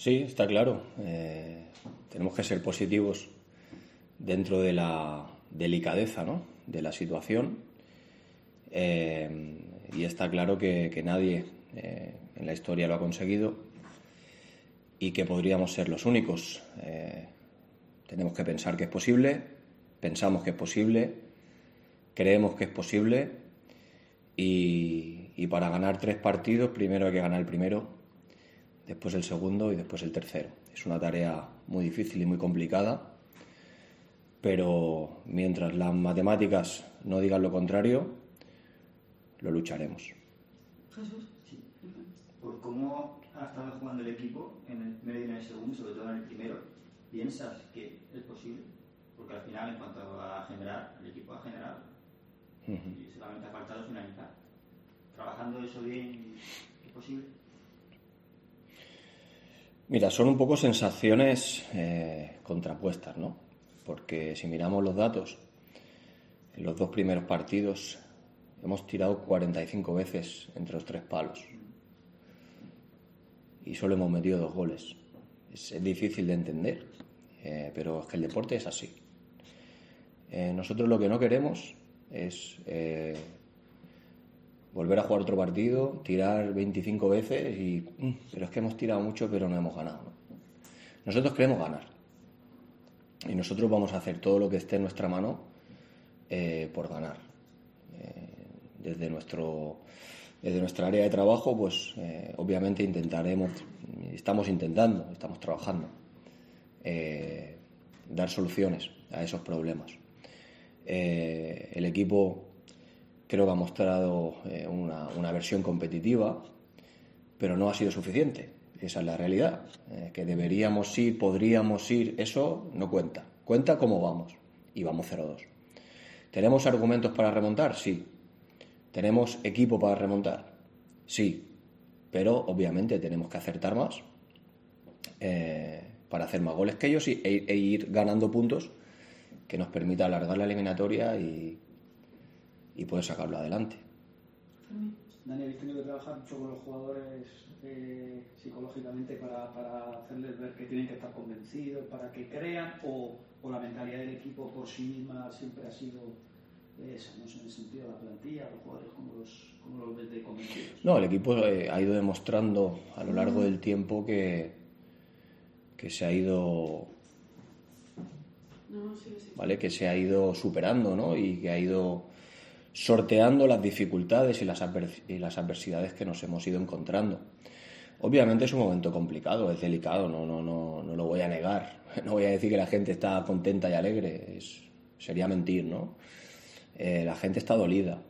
Sí, está claro. Tenemos que ser positivos dentro de la delicadeza, ¿no?, de la situación. Y está claro que nadie en la historia lo ha conseguido y que podríamos ser los únicos. Tenemos que pensar que es posible, pensamos que es posible, creemos que es posible y para ganar 3 partidos primero hay que ganar el primero, después el segundo y después el tercero. Es una tarea muy difícil y muy complicada, pero mientras las matemáticas no digan lo contrario, lo lucharemos. Jesús. Sí. Por cómo ha estado jugando el equipo en el primero y en el segundo, sobre todo en el primero, ¿piensas que es posible? Porque al final, en cuanto a generar, el equipo ha generado. Y solamente ha faltado finalizar. ¿Trabajando eso bien es posible? Mira, son un poco sensaciones contrapuestas, ¿no? Porque si miramos los datos, en los 2 primeros partidos hemos tirado 45 veces entre los 3 palos y solo hemos metido 2 goles. Es difícil de entender, pero es que el deporte es así. Nosotros lo que no queremos es volver a jugar otro partido, tirar 25 veces pero es que hemos tirado mucho pero no hemos ganado, ¿no? Nosotros queremos ganar y nosotros vamos a hacer todo lo que esté en nuestra mano por ganar. Desde nuestra área de trabajo, pues obviamente estamos trabajando dar soluciones a esos problemas. El equipo creo que ha mostrado una versión competitiva, pero no ha sido suficiente. Esa es la realidad. Que deberíamos ir, podríamos ir, eso no cuenta. Cuenta cómo vamos. Y vamos 0-2. ¿Tenemos argumentos para remontar? Sí. ¿Tenemos equipo para remontar? Sí. Pero obviamente tenemos que acertar más para hacer más goles que ellos e ir ganando puntos que nos permita alargar la eliminatoria y poder sacarlo adelante. Dani, habéis tenido que trabajar mucho con los jugadores psicológicamente para hacerles ver que tienen que estar convencidos, para que crean, o la mentalidad del equipo por sí misma siempre ha sido esa, no sé, en el sentido de la plantilla, los jugadores como los ves de convencidos. No, el equipo ha ido demostrando a lo largo del tiempo que se ha ido ¿vale? Que se ha ido superando, ¿no? Y que ha ido sorteando las dificultades y las adversidades que nos hemos ido encontrando. Obviamente es un momento complicado, es delicado, no lo voy a negar. No voy a decir que la gente está contenta y alegre, sería mentir, ¿no? La gente está dolida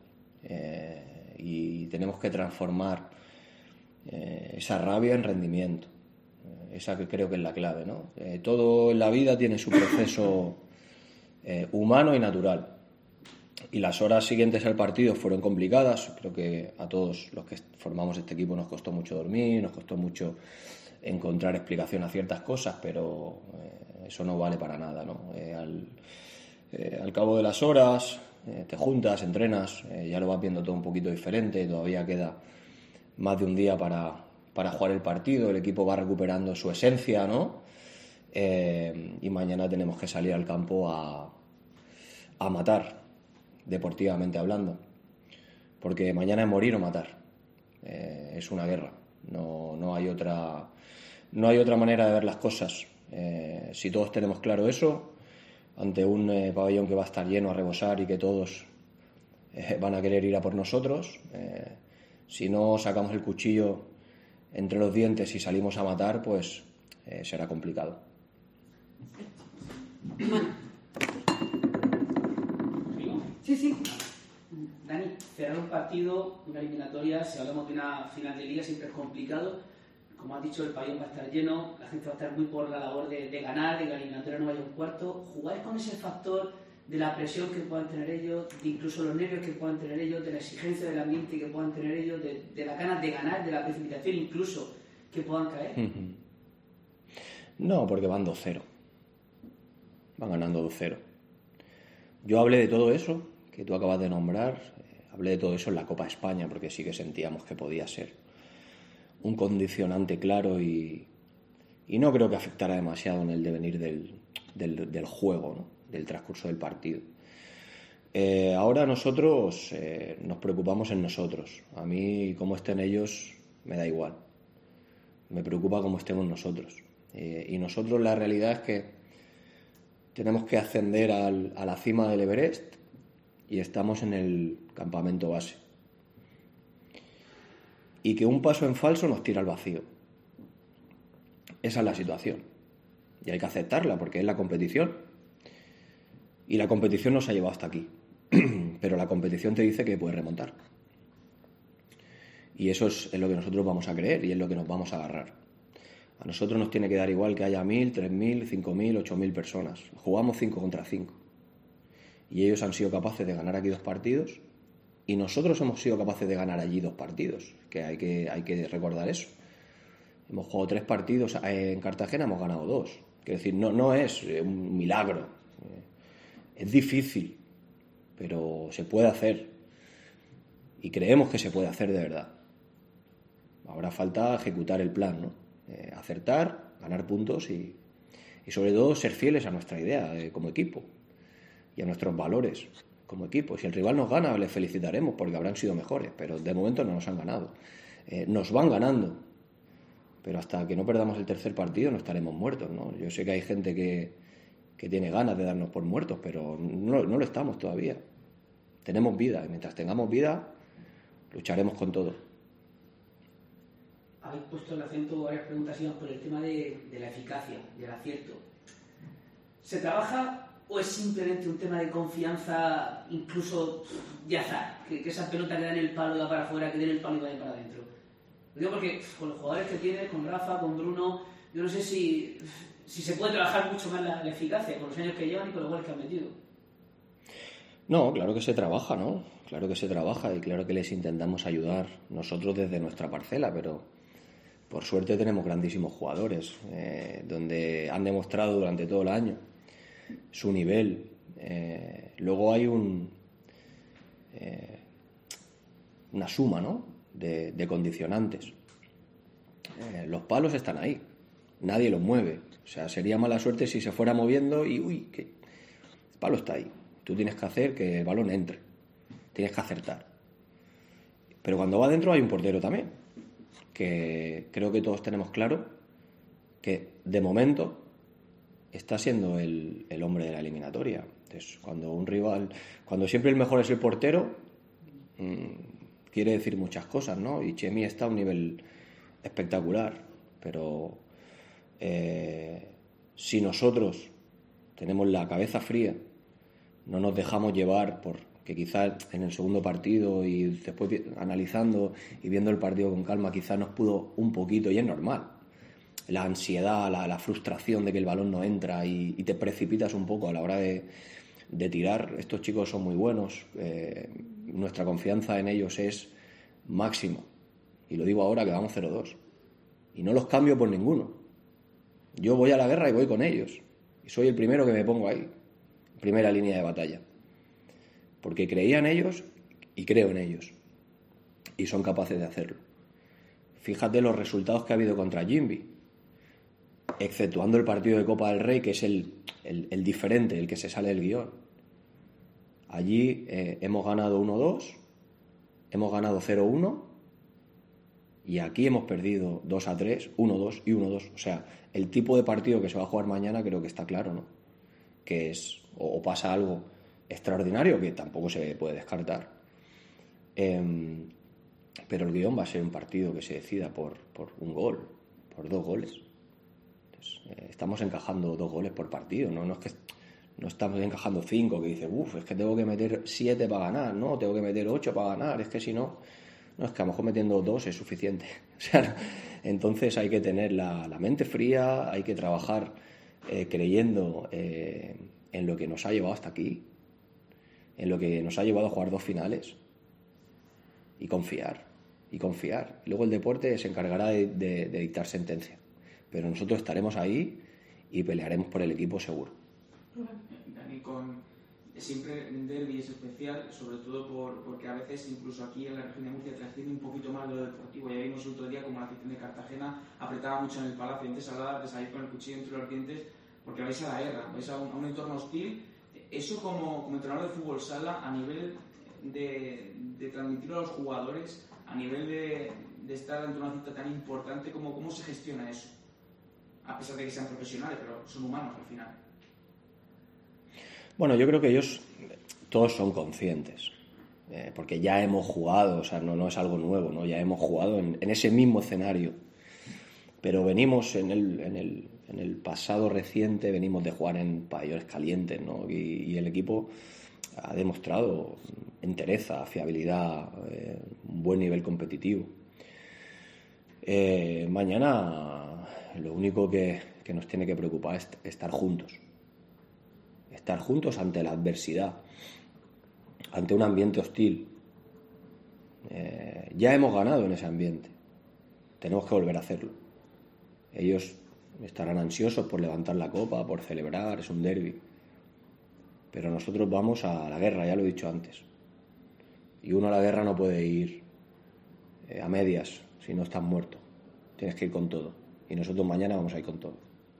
y tenemos que transformar esa rabia en rendimiento. Esa que creo que es la clave, ¿no? Todo en la vida tiene su proceso humano y natural. Y las horas siguientes al partido fueron complicadas. Creo que a todos los que formamos este equipo nos costó mucho dormir, nos costó mucho encontrar explicación a ciertas cosas, pero eso no vale para nada, ¿no? Al cabo de las horas te juntas, entrenas, ya lo vas viendo todo un poquito diferente, todavía queda más de un día para jugar el partido, el equipo va recuperando su esencia, ¿no? Y mañana tenemos que salir al campo a matar, deportivamente hablando, porque mañana es morir o matar. Es una guerra, no hay otra manera de ver las cosas. Si todos tenemos claro eso, ante un pabellón que va a estar lleno a rebosar y que todos van a querer ir a por nosotros, si no sacamos el cuchillo entre los dientes y salimos a matar, pues será complicado. Sí. Dani, cerrar un partido, una eliminatoria, si hablamos de una final de liga, siempre es complicado. Como has dicho, el pabellón va a estar lleno, la gente va a estar muy por la labor de ganar, de que la eliminatoria no vaya a un cuarto. ¿Jugáis con ese factor de la presión que puedan tener ellos, de incluso los nervios que puedan tener ellos, de la exigencia del ambiente que puedan tener ellos, de las ganas de ganar, de la precipitación incluso que puedan caer? No, porque van 2-0. Van ganando 2-0. Yo hablé de todo eso que tú acabas de nombrar, hablé de todo eso en la Copa España, porque sí que sentíamos que podía ser un condicionante claro y y no creo que afectará demasiado en el devenir del juego, ¿no? Del transcurso del partido. Ahora nosotros nos preocupamos en nosotros. A mí cómo estén ellos me da igual. Me preocupa cómo estemos nosotros. Y nosotros la realidad es que tenemos que ascender a la cima del Everest y estamos en el campamento base. Y que un paso en falso nos tira al vacío. Esa es la situación. Y hay que aceptarla porque es la competición. Y la competición nos ha llevado hasta aquí. Pero la competición te dice que puedes remontar. Y eso es lo que nosotros vamos a creer y es lo que nos vamos a agarrar. A nosotros nos tiene que dar igual que haya 1.000, 3.000, 5.000, 8.000 personas. Jugamos 5 contra 5. Y ellos han sido capaces de ganar aquí 2 partidos y nosotros hemos sido capaces de ganar allí 2 partidos. Que hay que recordar eso. Hemos jugado 3 partidos en Cartagena, hemos ganado 2. Quiero decir, no es un milagro. Es difícil, pero se puede hacer. Y creemos que se puede hacer de verdad. Ahora falta ejecutar el plan, ¿no? Acertar, ganar puntos y sobre todo ser fieles a nuestra idea como equipo y a nuestros valores como equipo. Si el rival nos gana, les felicitaremos porque habrán sido mejores, pero de momento no nos han ganado. Nos van ganando, pero hasta que no perdamos el tercer partido no estaremos muertos, ¿no? Yo sé que hay gente que tiene ganas de darnos por muertos, pero no lo estamos todavía. Tenemos vida y mientras tengamos vida lucharemos con todo. Habéis puesto el acento, varias preguntas iban por el tema de la eficacia, del acierto. ¿Se trabaja o es simplemente un tema de confianza, incluso de azar? Que esa pelota que da en el palo va para afuera, que den el palo y vaya para adentro. Lo digo porque con los jugadores que tienes, con Rafa, con Bruno, yo no sé si se puede trabajar mucho más la eficacia con los años que llevan y con los goles que han metido. No, claro que se trabaja, ¿no? Claro que se trabaja y claro que les intentamos ayudar nosotros desde nuestra parcela, pero por suerte tenemos grandísimos jugadores donde han demostrado durante todo el año su nivel. Luego hay una suma, ¿no? de condicionantes. Los palos están ahí, nadie los mueve. O sea, sería mala suerte si se fuera moviendo y que el palo está ahí. Tú tienes que hacer que el balón entre, tienes que acertar. Pero cuando va dentro hay un portero también, que creo que todos tenemos claro que de momento está siendo el hombre de la eliminatoria. Entonces, cuando siempre el mejor es el portero, quiere decir muchas cosas, ¿no? Y Chemi está a un nivel espectacular, pero si nosotros tenemos la cabeza fría, no nos dejamos llevar por que quizás en el segundo partido y después analizando y viendo el partido con calma quizás nos pudo un poquito, y es normal, la ansiedad, la frustración de que el balón no entra y te precipitas un poco a la hora de tirar. Estos chicos son muy buenos, nuestra confianza en ellos es máxima y lo digo ahora que vamos 0-2 y no los cambio por ninguno. Yo voy a la guerra y voy con ellos y soy el primero que me pongo ahí, primera línea de batalla, porque creía en ellos y creo en ellos y son capaces de hacerlo. Fíjate los resultados que ha habido contra Jimby, exceptuando el partido de Copa del Rey, que es el diferente, el que se sale del guión. Allí hemos ganado 1-2, hemos ganado 0-1 y aquí hemos perdido 2-3, 1-2 y 1-2. O sea, el tipo de partido que se va a jugar mañana creo que está claro, ¿no? Que es o pasa algo extraordinario, que tampoco se puede descartar, pero el guión va a ser un partido que se decida por un gol, por 2 goles. Entonces, estamos encajando 2 goles por partido, no es que no estamos encajando 5, que dice, es que tengo que meter 7 para ganar, no, tengo que meter 8 para ganar, es que si no, es que a lo mejor metiendo 2 es suficiente. O sea, entonces hay que tener la mente fría, hay que trabajar creyendo en lo que nos ha llevado hasta aquí, en lo que nos ha llevado a jugar 2 finales y confiar. Luego el deporte se encargará de dictar sentencia, pero nosotros estaremos ahí y pelearemos por el equipo seguro. Dani, con siempre un derbi es especial, sobre todo porque a veces incluso aquí en la región de Murcia trasciende un poquito más lo deportivo. Ya vimos el otro día como la afición de Cartagena apretaba mucho en el Palacio, antes hablaba de salir con el cuchillo entre los dientes porque vais a la guerra, vais a un entorno hostil. Eso como entrenador de fútbol sala, a nivel de transmitirlo a los jugadores, a nivel de estar ante una cita tan importante, ¿cómo se gestiona eso? A pesar de que sean profesionales, pero son humanos al final. Bueno, yo creo que ellos todos son conscientes, porque ya hemos jugado, o sea, no es algo nuevo, ¿no? Ya hemos jugado en ese mismo escenario, pero venimos en el pasado reciente, venimos de jugar en pabellones calientes, ¿no? Y el equipo ha demostrado entereza, fiabilidad, un buen nivel competitivo. Mañana lo único que nos tiene que preocupar es estar juntos. Estar juntos ante la adversidad, ante un ambiente hostil. Ya hemos ganado en ese ambiente. Tenemos que volver a hacerlo. Ellos estarán ansiosos por levantar la copa, por celebrar, es un derbi. Pero nosotros vamos a la guerra, ya lo he dicho antes. Y uno a la guerra no puede ir a medias si no estás muerto. Tienes que ir con todo. Y nosotros mañana vamos a ir con todo.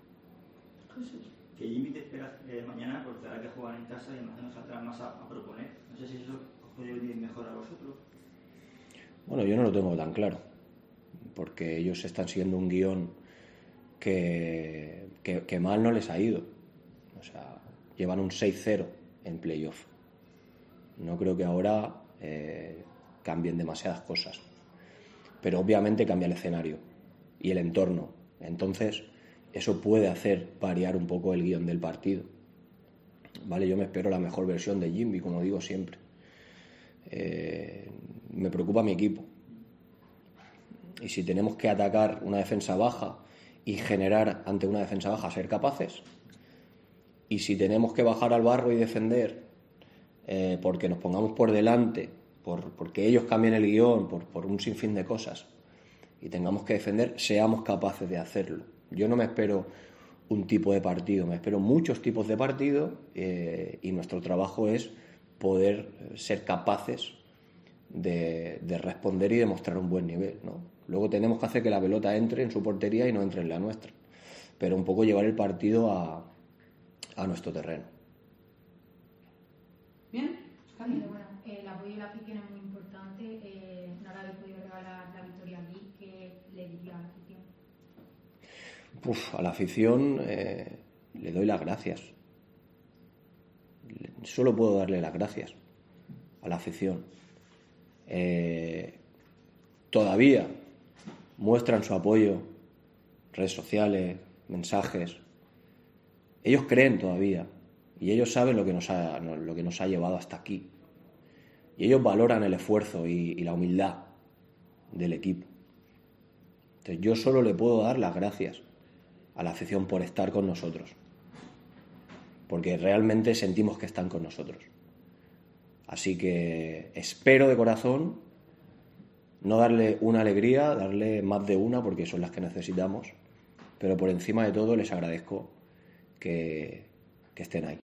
Que Jimmy te espera mañana porque ahora que juegan en casa y imagino saldrán más a proponer. No sé si eso os puede venir mejor a vosotros. Bueno, yo no lo tengo tan claro, porque ellos están siguiendo un guión que mal no les ha ido. O sea, llevan un 6-0 en playoff. No creo que ahora cambien demasiadas cosas, pero obviamente cambia el escenario y el entorno. Entonces, eso puede hacer variar un poco el guión del partido. Vale, yo me espero la mejor versión de Jimmy, como digo siempre. Me preocupa mi equipo. Y si tenemos que atacar una defensa baja y generar ante una defensa baja, ser capaces. Y si tenemos que bajar al barro y defender porque nos pongamos por delante, porque ellos cambien el guión, por un sinfín de cosas, y tengamos que defender, seamos capaces de hacerlo. Yo no me espero un tipo de partido, me espero muchos tipos de partido y nuestro trabajo es poder ser capaces de responder y demostrar un buen nivel, ¿no? Luego tenemos que hacer que la pelota entre en su portería y no entre en la nuestra, pero un poco llevar el partido a nuestro terreno. Bien, Bueno, el apoyo de la afición es muy importante. No le habéis podido regalar la victoria aquí. ¿Qué le diría a la afición? A la afición le doy las gracias. Solo puedo darle las gracias a la afición. Todavía muestran su apoyo, redes sociales, mensajes. Ellos creen todavía y ellos saben lo que nos ha llevado hasta aquí. Y ellos valoran el esfuerzo y la humildad del equipo. Entonces yo solo le puedo dar las gracias a la afición por estar con nosotros, porque realmente sentimos que están con nosotros. Así que espero de corazón no darle una alegría, darle más de una, porque son las que necesitamos, pero por encima de todo les agradezco que estén ahí.